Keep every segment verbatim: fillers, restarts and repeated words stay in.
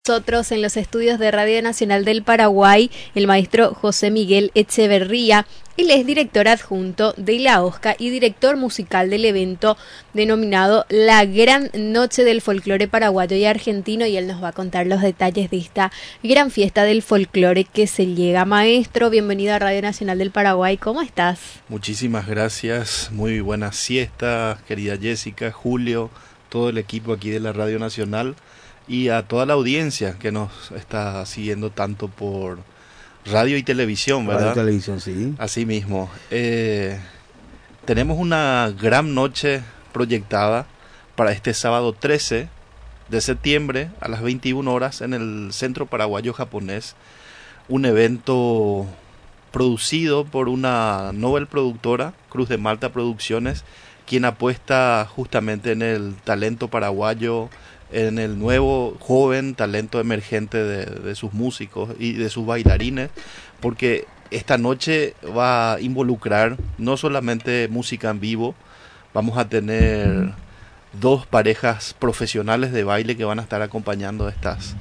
Nosotros en los estudios de Radio Nacional del Paraguay, el maestro José Miguel Echeverría. Él es director adjunto de la OSCA y director musical del evento denominado La Gran Noche del Folclore Paraguayo y Argentino, y él nos va a contar los detalles de esta gran fiesta del folclore que se llega. Maestro, bienvenido a Radio Nacional del Paraguay, ¿cómo estás? Muchísimas gracias, muy buena siesta, querida Jessica, Julio, todo el equipo aquí de la Radio Nacional y a toda la audiencia que nos está siguiendo tanto por radio y televisión, ¿verdad? Radio y televisión, sí. Así mismo. Eh, tenemos una gran noche proyectada para este sábado trece de septiembre a las veintiuna horas en el Centro Paraguayo Japonés. Un evento producido por una Nobel productora, Cruz de Malta Producciones, quien apuesta justamente en el talento paraguayo, en el nuevo joven talento emergente de, de sus músicos y de sus bailarines, porque esta noche va a involucrar no solamente música en vivo, vamos a tener dos parejas profesionales de baile que van a estar acompañando estas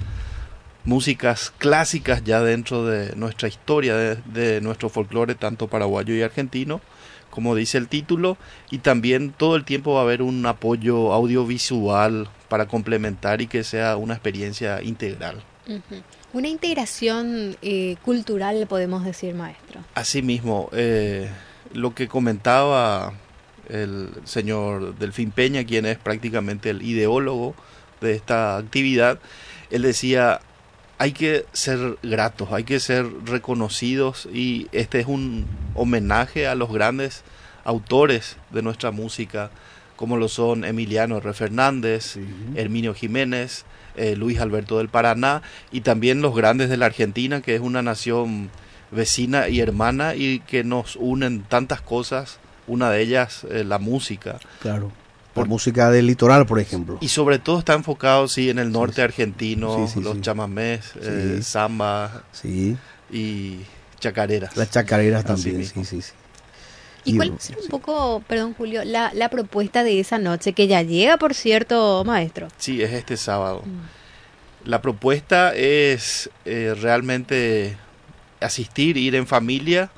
músicas clásicas ya dentro de nuestra historia, de, de nuestro folclore, tanto paraguayo y argentino, como dice el título, y también todo el tiempo va a haber un apoyo audiovisual para complementar y que sea una experiencia integral. Uh-huh. Una integración eh, cultural, podemos decir, maestro. Asimismo, eh, lo que comentaba el señor Delfín Peña, quien es prácticamente el ideólogo de esta actividad, él decía, hay que ser gratos, hay que ser reconocidos, y este es un homenaje a los grandes autores de nuestra música, como lo son Emiliano R. Fernández, sí. Herminio Jiménez, eh, Luis Alberto del Paraná, y también los grandes de la Argentina, que es una nación vecina y hermana y que nos unen tantas cosas, una de ellas eh, la música. Claro. Por música del litoral, por ejemplo. Y sobre todo está enfocado, sí, en el norte sí, sí, argentino, sí, los sí. chamamés, sí. eh, samba sí. y chacareras. Las chacareras también, sí, sí, sí. ¿Y cuál será un poco, perdón Julio, la, la propuesta de esa noche, que ya llega, por cierto, maestro? Sí, es este sábado. Mm. La propuesta es eh, realmente asistir, ir en familia,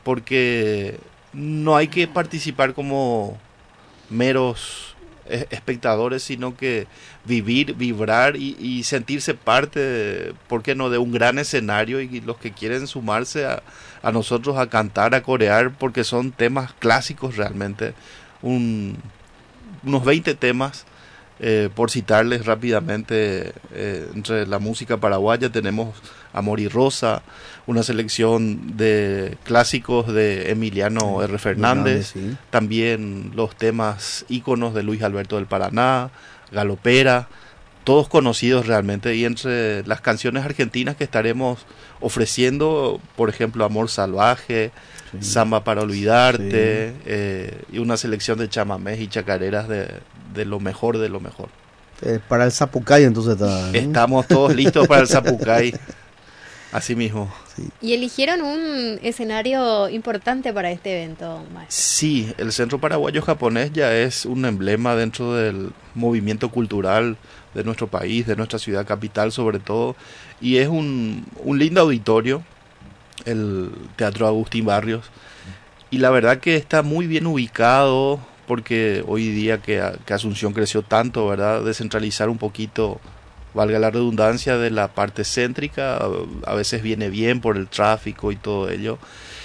porque no hay que participar como meros espectadores, sino que vivir, vibrar y, y sentirse parte, de, ¿por qué no?, de un gran escenario, y los que quieren sumarse a, a nosotros a cantar, a corear, porque son temas clásicos realmente, un, unos veinte temas, eh, por citarles rápidamente, eh, entre la música paraguaya tenemos Amor y Rosa, una selección de clásicos de Emiliano R. Fernández, sí. También los temas íconos de Luis Alberto del Paraná, Galopera, todos conocidos realmente, y entre las canciones argentinas que estaremos ofreciendo, por ejemplo, Amor Salvaje, sí. Samba para Olvidarte, sí. eh, y una selección de chamamés y chacareras de, de lo mejor de lo mejor. Eh, para el Zapucay entonces está, ¿eh? Estamos todos listos para el Zapucay. Así mismo. Sí. Y eligieron un escenario importante para este evento, maestro. Sí, el Centro Paraguayo Japonés ya es un emblema dentro del movimiento cultural de nuestro país, de nuestra ciudad capital sobre todo, y es un, un lindo auditorio, el Teatro Agustín Barrios, y la verdad que está muy bien ubicado, porque hoy día que, que Asunción creció tanto, ¿verdad?, descentralizar un poquito, valga la redundancia, de la parte céntrica, a veces viene bien por el tráfico y todo ello,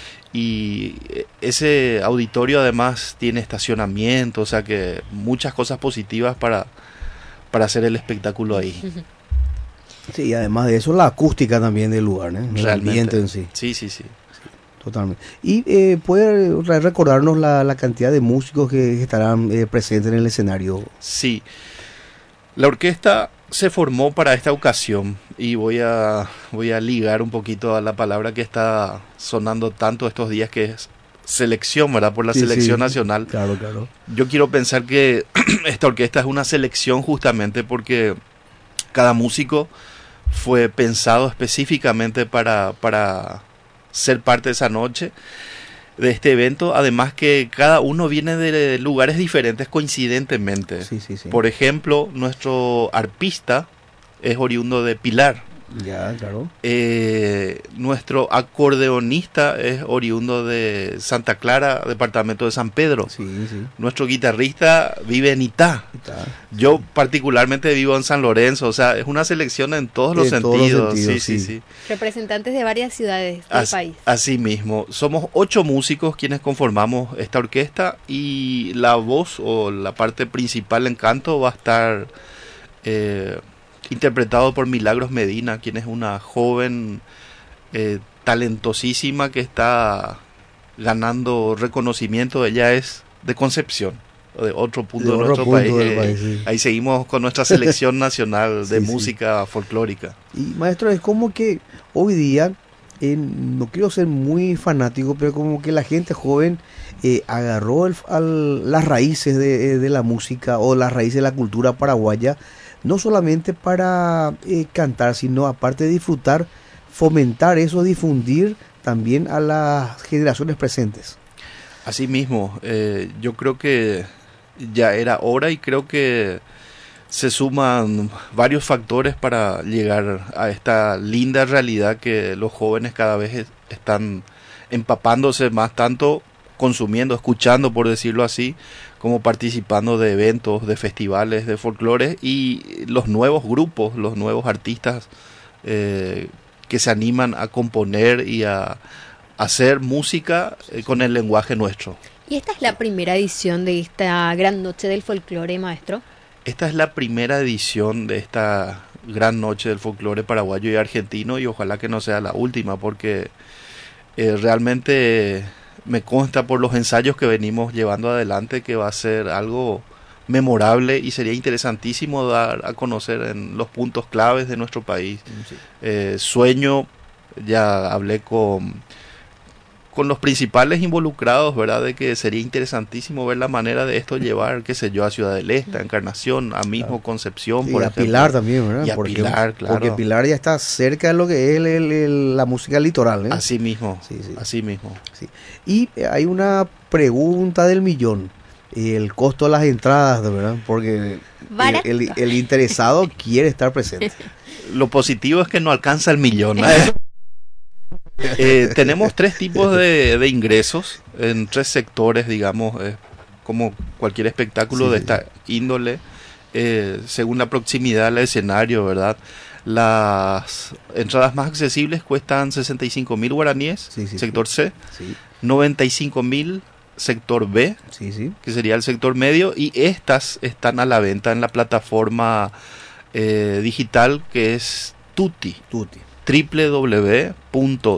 y ese auditorio además tiene estacionamiento, o sea que muchas cosas positivas para, para hacer el espectáculo ahí. Sí, y además de eso la acústica también del lugar, ¿eh? El ambiente en sí. Sí, sí, sí. Totalmente. ¿Y eh, puede recordarnos la, la cantidad de músicos que estarán eh, presentes en el escenario? Sí, la orquesta se formó para esta ocasión, y voy a voy a ligar un poquito a la palabra que está sonando tanto estos días, que es selección, ¿verdad?, por la sí, selección sí, nacional. Claro, claro. Yo quiero pensar que esta orquesta es una selección justamente porque cada músico fue pensado específicamente para, para ser parte de esa noche, de este evento, además que cada uno viene de lugares diferentes coincidentemente. Sí, sí, sí. Por ejemplo, nuestro arpista es oriundo de Pilar. Ya, claro. Eh, nuestro acordeonista es oriundo de Santa Clara, departamento de San Pedro. Sí, sí. Nuestro guitarrista vive en Itá. Itá. Yo particularmente vivo en San Lorenzo. O sea, es una selección en todos los En sentidos. todos los sentidos, sí, sí, sí. sí. Representantes de varias ciudades del As- país. Así mismo. Somos ocho músicos quienes conformamos esta orquesta y la voz o la parte principal en canto va a estar eh, interpretado por Milagros Medina, quien es una joven eh, talentosísima que está ganando reconocimiento. Ella es de Concepción, de otro punto de, De otro nuestro punto país. del Eh, país, sí. Ahí seguimos con nuestra selección nacional de Sí, sí. música folclórica. Y maestro, es como que hoy día, eh, no quiero ser muy fanático, pero como que la gente joven eh, agarró el- al- las raíces de, de la música o las raíces de la cultura paraguaya, no solamente para eh, cantar, sino aparte de disfrutar, fomentar eso, difundir también a las generaciones presentes. Así mismo, eh, yo creo que ya era hora y creo que se suman varios factores para llegar a esta linda realidad que los jóvenes cada vez es- están empapándose más, tanto consumiendo, escuchando, por decirlo así, como participando de eventos, de festivales, de folclore y los nuevos grupos, los nuevos artistas eh, que se animan a componer y a hacer música eh, con el lenguaje nuestro. Y esta es la primera edición de esta gran noche del folclore, maestro. Esta es la primera edición de esta gran noche del folclore paraguayo y argentino y ojalá que no sea la última porque eh, realmente me consta por los ensayos que venimos llevando adelante que va a ser algo memorable y sería interesantísimo dar a conocer en los puntos claves de nuestro país. Sí. Eh, sueño, ya hablé con con los principales involucrados, ¿verdad? De que sería interesantísimo ver la manera de esto llevar, qué sé yo, a Ciudad del Este, a Encarnación, a mismo Claro. Concepción, Sí, por a ejemplo. Pilar también, ¿verdad? Y a Porque- Pilar, claro. Porque Pilar ya está cerca de lo que es el- el- el- la música litoral, ¿eh? Así mismo, Sí, sí. así mismo. Sí. Y eh, hay una pregunta del millón. El costo de las entradas, de verdad, porque eh, Barato. el, el interesado quiere estar presente. Lo positivo es que no alcanza el millón. ¿no? Eh, tenemos tres tipos de, de ingresos en tres sectores, digamos, eh, como cualquier espectáculo Sí, de sí, esta índole, eh, según la proximidad al escenario, ¿verdad? Las entradas más accesibles cuestan sesenta y cinco mil guaraníes, Sí, sí, sector C, Sí, noventa y cinco mil, sector B, sí, sí. que sería el sector medio, y estas están a la venta en la plataforma eh, digital que es Tuti. Tuti. w w w punto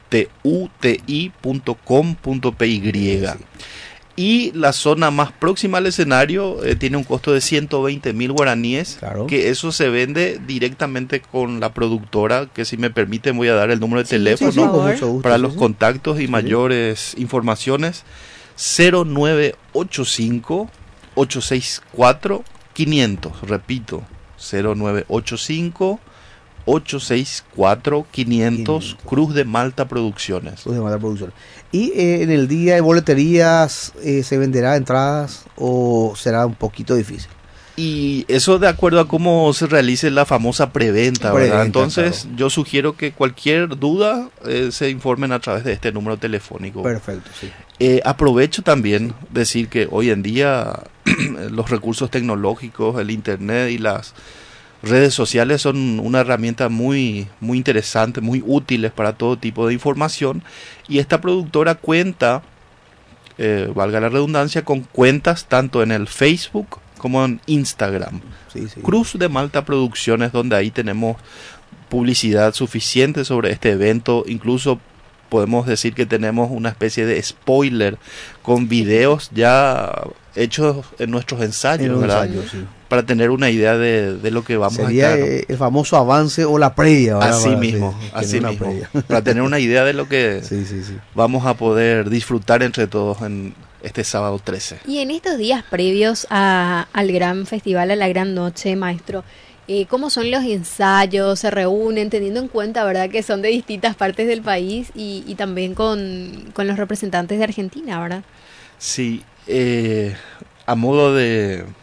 tuti punto com punto p y. Sí. Y la zona más próxima al escenario eh, tiene un costo de ciento veinte mil guaraníes, Claro. que eso se vende directamente con la productora, que si me permiten voy a dar el número de Sí, teléfono sí, sí, con favor. mucho gusto, para sí, los sí. contactos y mayores informaciones. Cero nueve ocho cinco ocho seis cuatro quinientos, repito, cero nueve ocho cinco ocho seis cuatro quinientos, quinientos. Cruz de Malta Producciones. Cruz de Malta Producciones. Y eh, en el día de boleterías, eh, ¿se venderá entradas o será un poquito difícil? Y eso de acuerdo a cómo se realice la famosa preventa, ¿verdad? Preventa, Entonces claro. yo sugiero que cualquier duda eh, se informen a través de este número telefónico. Perfecto, sí. Eh, aprovecho también decir que hoy en día los recursos tecnológicos, el internet y las redes sociales son una herramienta muy, muy interesante, muy útiles para todo tipo de información. Y esta productora cuenta, eh, valga la redundancia, con cuentas tanto en el Facebook como en Instagram. Sí, sí. Cruz de Malta Producciones, donde ahí tenemos publicidad suficiente sobre este evento. Incluso podemos decir que tenemos una especie de spoiler con videos ya hechos en nuestros ensayos, En los ¿verdad? ensayos, sí. Para tener una idea de, de lo que vamos Sería a estar. eh, el famoso avance o la previa, ¿verdad? Así Para- mismo, sí, así tener una mismo. previa. Para tener una idea de lo que Sí, sí, sí. vamos a poder disfrutar entre todos en este sábado trece. Y en estos días previos a, al gran festival, a la gran noche, maestro, eh, ¿cómo son los ensayos? ¿Se reúnen teniendo en cuenta, verdad, que son de distintas partes del país y, y también con, con los representantes de Argentina, verdad? Sí, eh, a modo de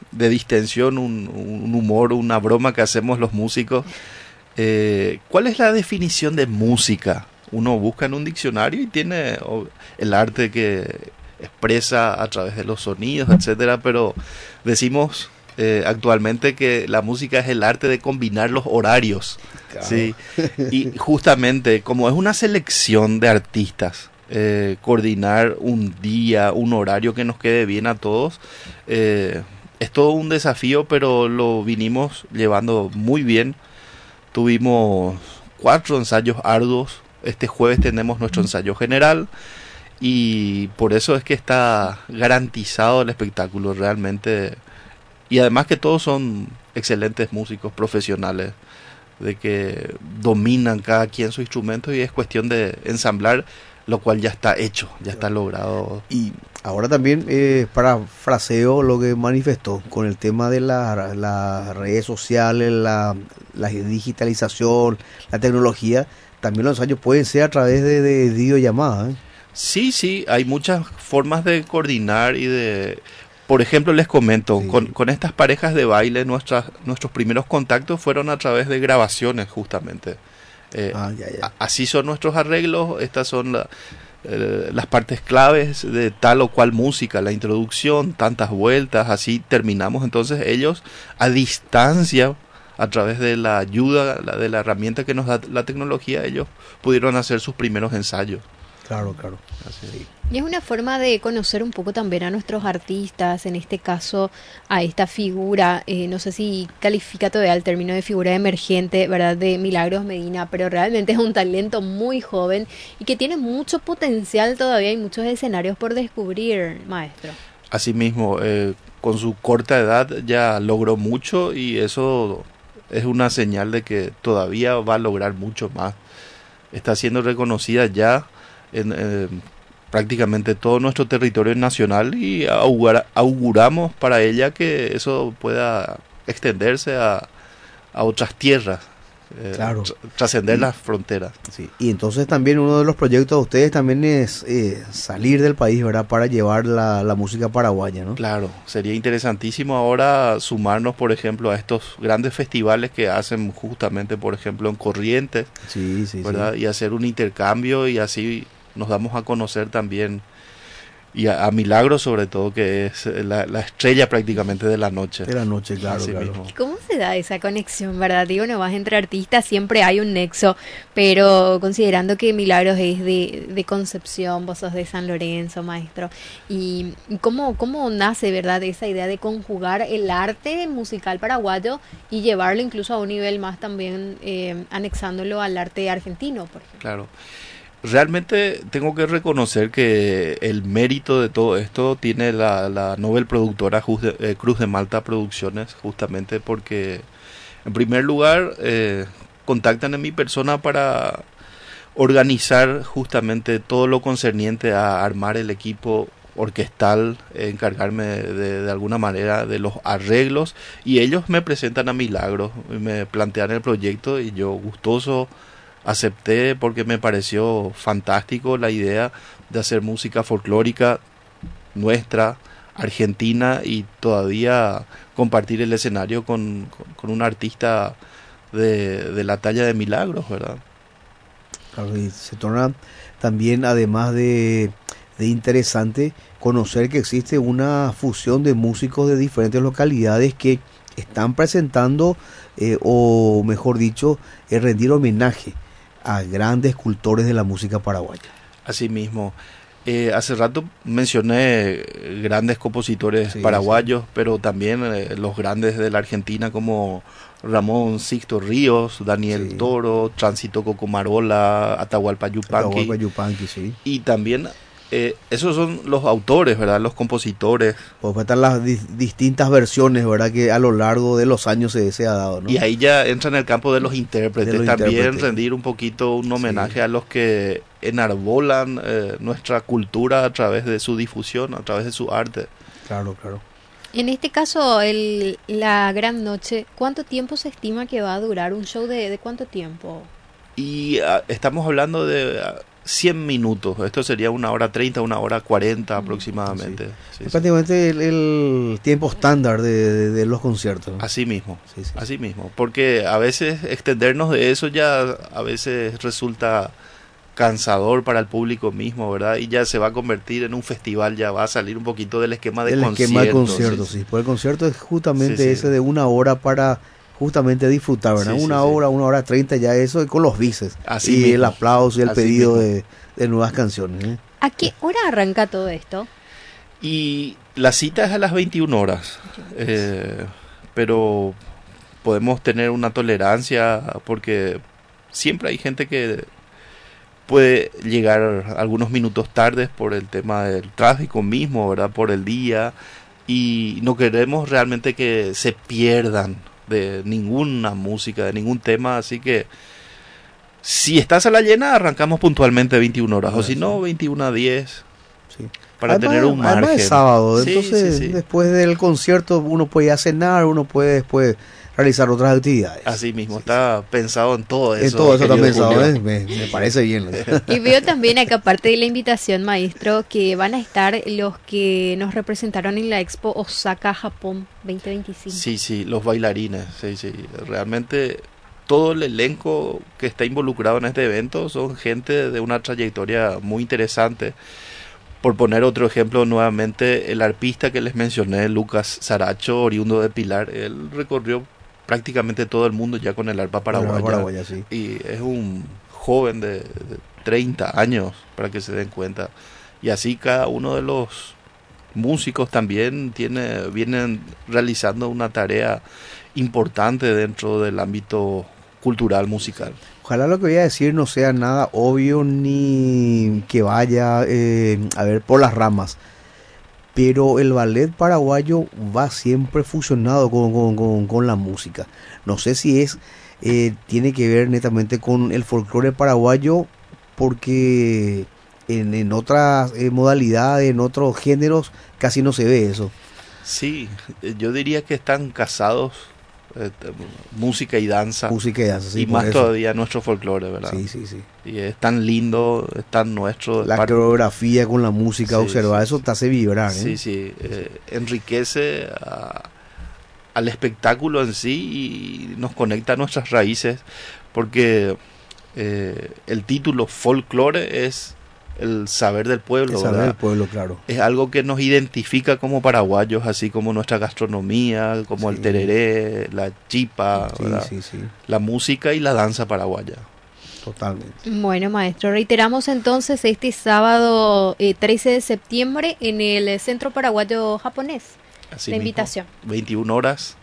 de distensión, un, un humor, una broma que hacemos los músicos. Eh, ¿Cuál es la definición de música? Uno busca en un diccionario y tiene oh, el arte que expresa a través de los sonidos, etcétera, pero decimos eh, actualmente que la música es el arte de combinar los horarios, claro. ¿Sí? Y justamente como es una selección de artistas, eh, coordinar un día, un horario que nos quede bien a todos, eh, es todo un desafío, pero lo vinimos llevando muy bien. Tuvimos cuatro ensayos arduos. Este jueves tenemos nuestro ensayo general y por eso es que está garantizado el espectáculo realmente. Y además que todos son excelentes músicos profesionales, de que dominan cada quien su instrumento y es cuestión de ensamblar, lo cual ya está hecho, ya está logrado. Y ahora también eh, para fraseo lo que manifestó con el tema de las la redes sociales, la, la digitalización, la tecnología. También los ensayos pueden ser a través de, de videollamada, ¿eh? Sí, sí, hay muchas formas de coordinar y de... Por ejemplo, les comento, sí. con, con estas parejas de baile, nuestras, nuestros primeros contactos fueron a través de grabaciones, justamente. Eh, ah, ya, ya. A, así son nuestros arreglos, estas son la, eh, las partes claves de tal o cual música, la introducción, tantas vueltas, así terminamos. Entonces ellos a distancia, a través de la ayuda, la, de la herramienta que nos da la tecnología, ellos pudieron hacer sus primeros ensayos. Claro, claro. Así. Y es una forma de conocer un poco también a nuestros artistas, en este caso a esta figura, eh, no sé si califica todavía el término de figura emergente, ¿verdad?, de Milagros Medina, pero realmente es un talento muy joven y que tiene mucho potencial todavía y muchos escenarios por descubrir, maestro. Asimismo, eh, con su corta edad ya logró mucho y eso es una señal de que todavía va a lograr mucho más. Está siendo reconocida ya en eh, prácticamente todo nuestro territorio nacional y augur, auguramos para ella que eso pueda extenderse a, a otras tierras, eh, claro. tr trascender las fronteras. Sí. Y entonces también uno de los proyectos de ustedes también es eh, salir del país, ¿verdad?, para llevar la, la música paraguaya, ¿no? Claro, sería interesantísimo ahora sumarnos, por ejemplo, a estos grandes festivales que hacen justamente, por ejemplo, en Corrientes, sí, sí, ¿verdad? Sí. Y hacer un intercambio y así nos damos a conocer también, y a, a Milagros sobre todo, que es la, la estrella prácticamente de la noche. De la noche, claro, Así claro. mismo. ¿Cómo se da esa conexión, verdad? Digo, no vas entre artistas, siempre hay un nexo, pero considerando que Milagros es de, de Concepción, vos sos de San Lorenzo, maestro, y cómo, cómo nace, ¿verdad?, esa idea de conjugar el arte musical paraguayo y llevarlo incluso a un nivel más también, eh, anexándolo al arte argentino, por ejemplo. Claro. Realmente tengo que reconocer que el mérito de todo esto tiene la, la Nobel productora Cruz de, eh, Cruz de Malta Producciones, justamente porque en primer lugar eh, contactan a mi persona para organizar justamente todo lo concerniente a armar el equipo orquestal, eh, encargarme de, de alguna manera de los arreglos, y ellos me presentan a Milagros, me plantean el proyecto y yo gustoso acepté porque me pareció fantástico la idea de hacer música folclórica nuestra, argentina, y todavía compartir el escenario con, con, con un artista de, de la talla de Milagros, ¿verdad? Claro, y se torna también, además de, de interesante, conocer que existe una fusión de músicos de diferentes localidades que están presentando, eh, o mejor dicho, eh, rendir homenaje a grandes cultores de la música paraguaya. Asimismo, eh, hace rato mencioné grandes compositores sí, paraguayos, sí. pero también eh, los grandes de la Argentina como Ramón Sixto Ríos, Daniel sí. Toro, Tránsito Cocomarola, Atahualpa Yupanqui, Atahualpa Yupanqui, sí. Y también eh, esos son los autores, ¿verdad? Los compositores. Pues están las di distintas versiones, ¿verdad?, que a lo largo de los años se, se ha dado, ¿no? Y ahí ya entra en el campo de los intérpretes, de los también intérpretes. rendir un poquito un homenaje sí. a los que enarbolan eh, nuestra cultura a través de su difusión, a través de su arte. Claro, claro. En este caso, el, la Gran Noche, ¿cuánto tiempo se estima que va a durar? ¿Un show de, de cuánto tiempo? Y uh, estamos hablando de... Uh, cien minutos. Esto sería una hora treinta, una hora cuarenta aproximadamente. Sí. Sí, Es sí. prácticamente el, el tiempo estándar de, de- de los conciertos, ¿no? Así mismo, Sí, sí. así mismo. Porque a veces extendernos de eso ya a veces resulta cansador para el público mismo, ¿verdad? Y ya se va a convertir en un festival, ya va a salir un poquito del esquema de El concierto. esquema de concierto, sí. sí. Pues el concierto es justamente Sí, sí. ese de una hora para justamente disfrutar, ¿verdad? Sí, sí, una sí. hora, una hora treinta, ya eso con los bices. Así y mismo. el aplauso y el Así pedido mismo. de, de nuevas canciones, ¿eh? ¿A qué hora arranca todo esto? Y la cita es a las veintiuna horas, eh, pero podemos tener una tolerancia porque siempre hay gente que puede llegar algunos minutos tardes por el tema del tráfico mismo, ¿verdad? Por el día, y no queremos realmente que se pierdan de ninguna música, de ningún tema, así que si estás a la llena arrancamos puntualmente veintiuna horas, Ah, o si sí. no veintiuna diez, Sí. para Además- tener un margen. además es sábado, Sí, entonces sí, sí. después del concierto uno puede ir a cenar, uno puede después realizar otras actividades. Así mismo, Sí, está pensado en todo En eso. todo eso está querido pensado, Julio. ¿eh? me, me parece bien. Y veo también acá, aparte de la invitación, maestro, que van a estar los que nos representaron en la Expo Osaka, Japón veinte veinticinco. Sí, sí, los bailarines, sí, sí. Realmente todo el elenco que está involucrado en este evento son gente de una trayectoria muy interesante. Por poner otro ejemplo, nuevamente, el arpista que les mencioné, Lucas Saracho, oriundo de Pilar, él recorrió prácticamente todo el mundo ya con el arpa paraguaya. Paraguaya, sí. Y es un joven de, de treinta años, para que se den cuenta. Y así cada uno de los músicos también tiene, vienen realizando una tarea importante dentro del ámbito cultural musical. Ojalá lo que voy a decir no sea nada obvio ni que vaya eh, a ver por las ramas. Pero el ballet paraguayo va siempre fusionado con, con, con, con la música. No sé si es eh, tiene que ver netamente con el folclore paraguayo, porque en, en otras eh, modalidades, en otros géneros, casi no se ve eso. Sí, eh, yo diría que están casados eh, t- música y danza. Música y danza, sí, y por más eso. todavía nuestro folclore, ¿verdad? Sí, sí, sí. Y es tan lindo, es tan nuestro. La par- coreografía con la música, Sí, observar, sí, eso sí. te hace vibrar, ¿eh? Sí, sí, eh, enriquece a- al espectáculo en sí y nos conecta a nuestras raíces, porque eh, el título folclore es el saber del pueblo, El saber ¿verdad? del pueblo, claro. Es algo que nos identifica como paraguayos, así como nuestra gastronomía, como el Sí. tereré, la chipa, Sí, ¿verdad? sí, sí, La música y la danza paraguaya. totalmente. Bueno, maestro, reiteramos entonces este sábado eh, trece de septiembre en el Centro Paraguayo Japonés. Así La mismo, invitación. veintiuna horas.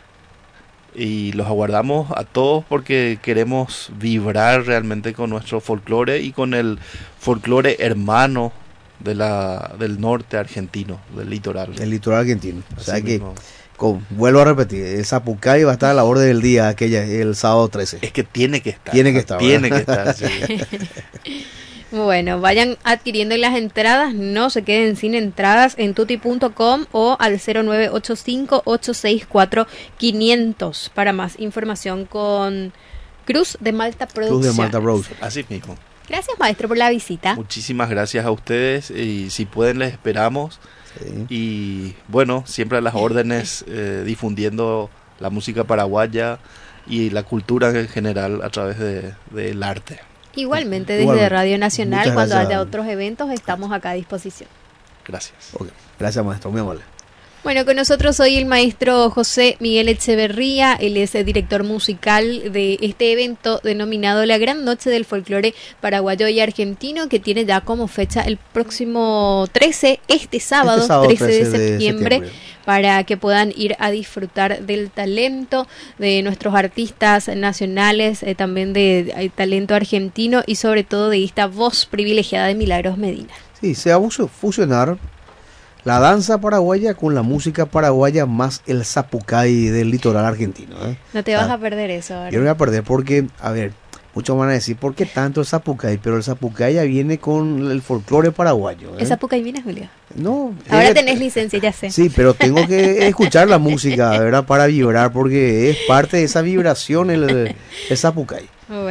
Y los aguardamos a todos porque queremos vibrar realmente con nuestro folclore y con el folclore hermano de la, del norte argentino, del litoral. El litoral argentino. O Así sea que, mismo. con- vuelvo a repetir, el Zapucay va a estar a la orden del día aquella, el sábado trece. Es que tiene que estar. Tiene que estar, Tiene que ¿verdad? estar, sí. Bueno, vayan adquiriendo las entradas, no se queden sin entradas en tuti punto com o al cero nueve ocho cinco, ocho seis cuatro, quinientos para más información con Cruz de Malta Cruz Producciones. de Malta Rose. Así mismo. Gracias, maestro, por la visita. Muchísimas gracias a ustedes y si pueden les esperamos. Sí. Y bueno, siempre a las órdenes, eh, difundiendo la música paraguaya y la cultura en general a través de, del arte. Igualmente desde Igualmente. Radio Nacional, Muchas cuando gracias. haya otros eventos, estamos acá a disposición. Gracias. Ok. Gracias, maestro, muy amable. Bueno, con nosotros hoy el maestro José Miguel Echeverría, él es el director musical de este evento denominado La Gran Noche del Folclore Paraguayo y Argentino, que tiene ya como fecha el próximo trece, este sábado, Este sábado, trece de trece de septiembre, septiembre. para que puedan ir a disfrutar del talento de nuestros artistas nacionales, eh, también de eh, talento argentino y sobre todo de esta voz privilegiada de Milagros Medina. Sí, se va a fu- fusionar la danza paraguaya con la música paraguaya más el zapucay del litoral argentino, ¿eh? No te Ah, vas a perder eso ahora. Yo no voy a perder porque, a ver, muchos van a decir, ¿por qué tanto el zapucay? Pero el zapucay ya viene con el folclore paraguayo, ¿eh? Esa puca y viene, Julio. No, Ahora eh, tenés licencia, ya sé. Sí, pero tengo que escuchar la música, ¿verdad? Para vibrar, porque es parte de esa vibración el, el zapucay. Bueno.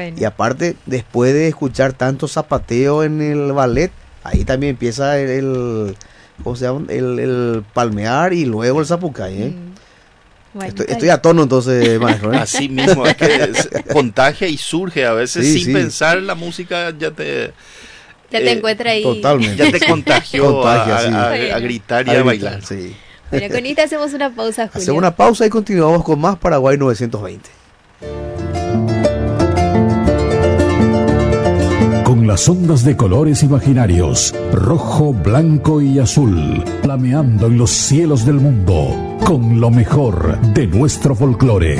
Bueno. Y aparte, después de escuchar tanto zapateo en el ballet, ahí también empieza el, el ¿cómo se llama? El, el palmear y luego el zapucay, ¿eh? Mm. Bueno, estoy, estoy a tono entonces, maestro, ¿eh? Así mismo, es que es, contagia y surge a veces sí, sin sí. pensar, la música ya te... Ya te eh, encuentra ahí. Totalmente. Ya te contagió Contagia, a, sí. a, a, a gritar y a, a bailar. Sí. Bueno, con esta hacemos una pausa, Julio. Hacemos una pausa y continuamos con más Paraguay novecientos veinte. Con las ondas de colores imaginarios, rojo, blanco y azul, flameando en los cielos del mundo, con lo mejor de nuestro folclore.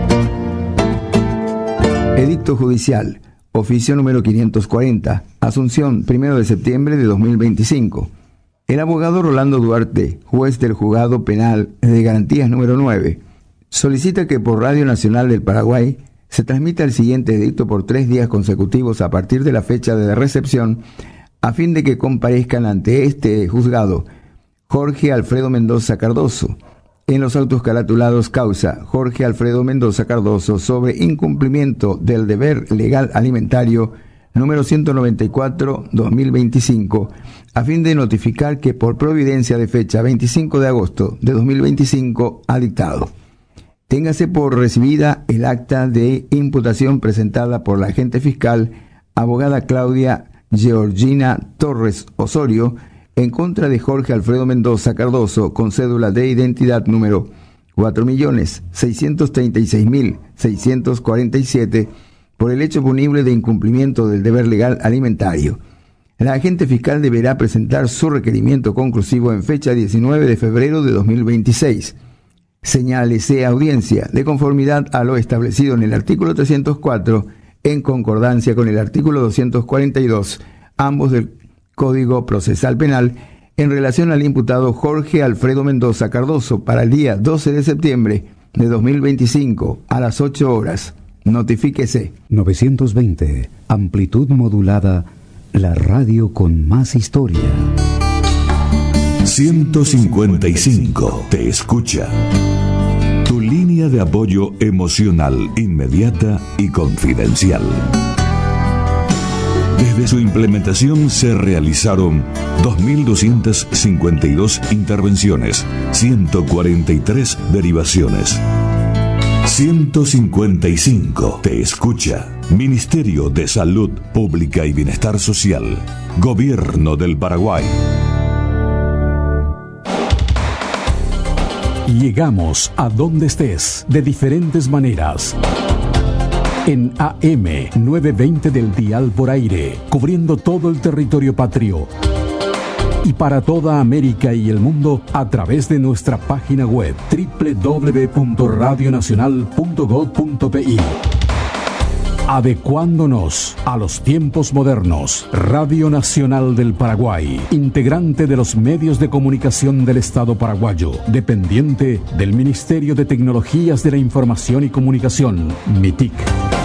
Edicto judicial, oficio número quinientos cuarenta, Asunción, primero de septiembre de dos mil veinticinco. El abogado Rolando Duarte, juez del Juzgado Penal de Garantías número nueve, solicita que por Radio Nacional del Paraguay se transmita el siguiente edicto por tres días consecutivos a partir de la fecha de recepción, a fin de que comparezcan ante este juzgado Jorge Alfredo Mendoza Cardoso, en los autos caratulados causa Jorge Alfredo Mendoza Cardoso sobre incumplimiento del deber legal alimentario número ciento noventa y cuatro guión dos mil veinticinco, a fin de notificar que por providencia de fecha veinticinco de agosto de dos mil veinticinco ha dictado. Téngase por recibida el acta de imputación presentada por la agente fiscal, abogada Claudia Georgina Torres Osorio, en contra de Jorge Alfredo Mendoza Cardoso, con cédula de identidad número cuatro millones seiscientos treinta y seis mil seiscientos cuarenta y siete, por el hecho punible de incumplimiento del deber legal alimentario. La agente fiscal deberá presentar su requerimiento conclusivo en fecha diecinueve de febrero de dos mil veintiséis. Señálese audiencia de conformidad a lo establecido en el artículo trescientos cuatro, en concordancia con el artículo doscientos cuarenta y dos, ambos del Código Procesal Penal, en relación al imputado Jorge Alfredo Mendoza Cardoso para el día doce de septiembre de dos mil veinticinco a las ocho horas. Notifíquese. novecientos veinte, amplitud modulada, la radio con más historia. ciento cincuenta y cinco te escucha. Tu línea de apoyo emocional inmediata y confidencial. Desde su implementación se realizaron dos mil doscientas cincuenta y dos intervenciones, ciento cuarenta y tres derivaciones. ciento cincuenta y cinco te escucha. Ministerio de Salud Pública y Bienestar Social. Gobierno del Paraguay. Llegamos a donde estés de diferentes maneras. En A M novecientos veinte del dial por aire, cubriendo todo el territorio patrio. Y para toda América y el mundo a través de nuestra página web doble u doble u doble u punto radio nacional punto gob punto pi. Adecuándonos a los tiempos modernos. Radio Nacional del Paraguay, integrante de los medios de comunicación del Estado paraguayo, dependiente del Ministerio de Tecnologías de la Información y Comunicación, MITIC.